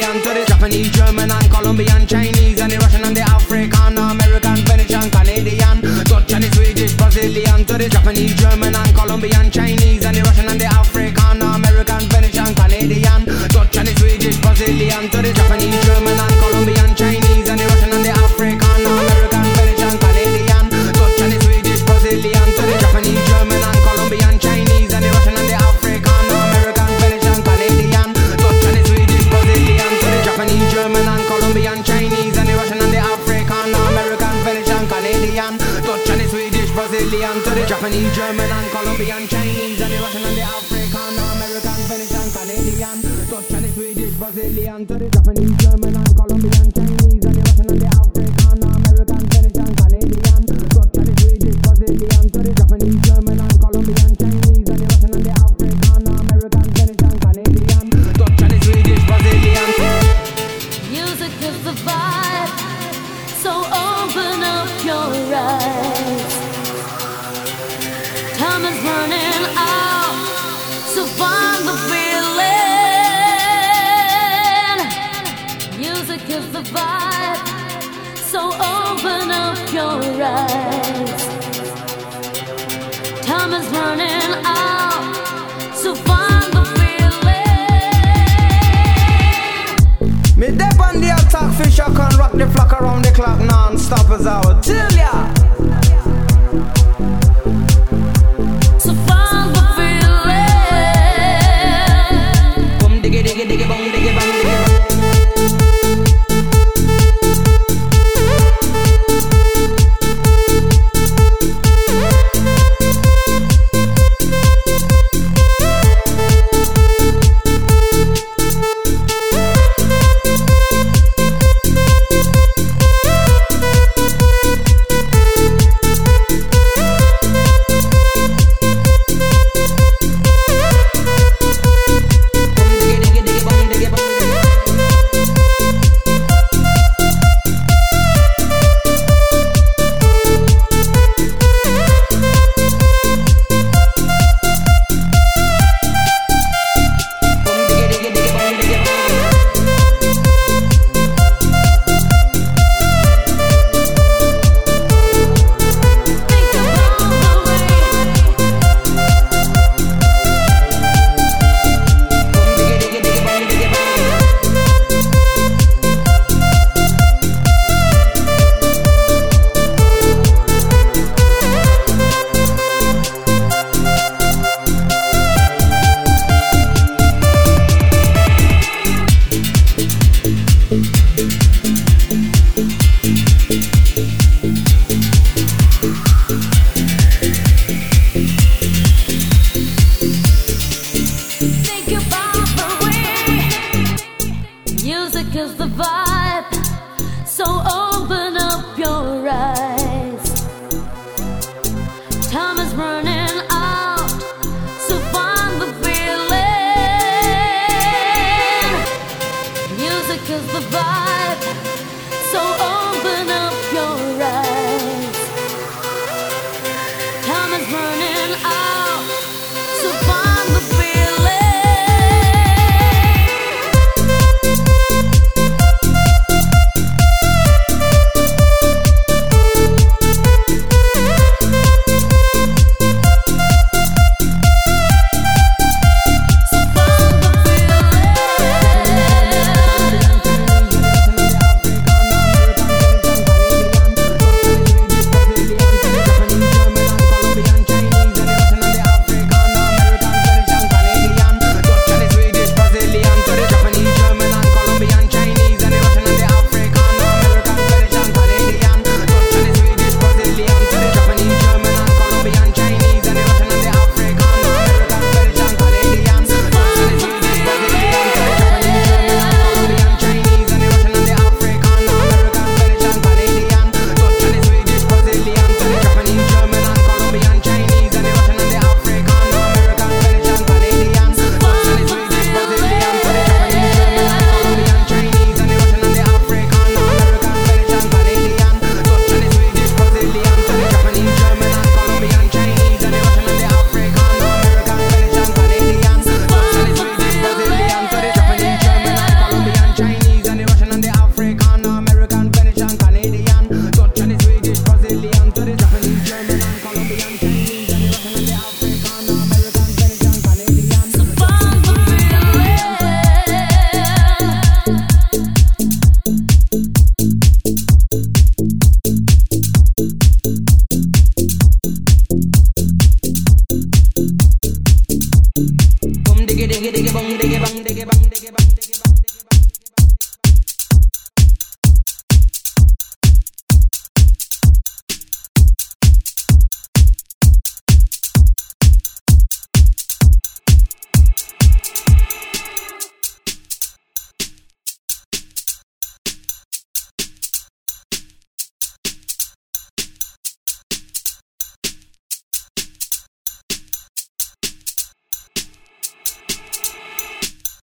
Brazilian to the Japanese, German and Colombian, Chinese and the Russian and the African, American, Venetian, Canadian, Dutch and the Swedish, Brazilian to the Japanese, German and Colombian, Chinese and the Russian and the African, American, Venetian, Canadian, Dutch and the Swedish, Brazilian to the Japanese, German and Colombian, Chinese and the Russian and the African, American, Venetian, Canadian, Dutch and the Swedish, Brazilian to the Japanese, German and Colombian, Chinese and the Russian and the African, American, Venetian, Canadian, Dutch and the Swedish, Brazilian to the Japanese, German and Colombian, Chinese and the Russian and the African, American, Venetian, Canadian, Dutch and the Swedish, Brazilian to the Japanese, German and Colombian, Chinese and the Russian and the African, American, Venetian, Canadian, Dutch and the Swedish, Brazilian to the Japanese, German and Colombian, Chinese and the Russian and the African, American, Venetian, Canadian, Dutch and the Swedish, Brazilian to the Japanese, German and Colombian, Chinese and the Russian and the African, American, Venetian, Canadian, Dutch and the Swedish, Brazilian. Music is the vibe, so open up your eyes. Time is running out, so find the feeling. Music is the vibe, so open up your eyes. Time is running out, so find the feeling. Me dep on the attack, fish I can rock the flock around the clock non-stop as I would tell ya. So find the feeling. Boom diggy diggy diggy boom diggy bang diggy bang.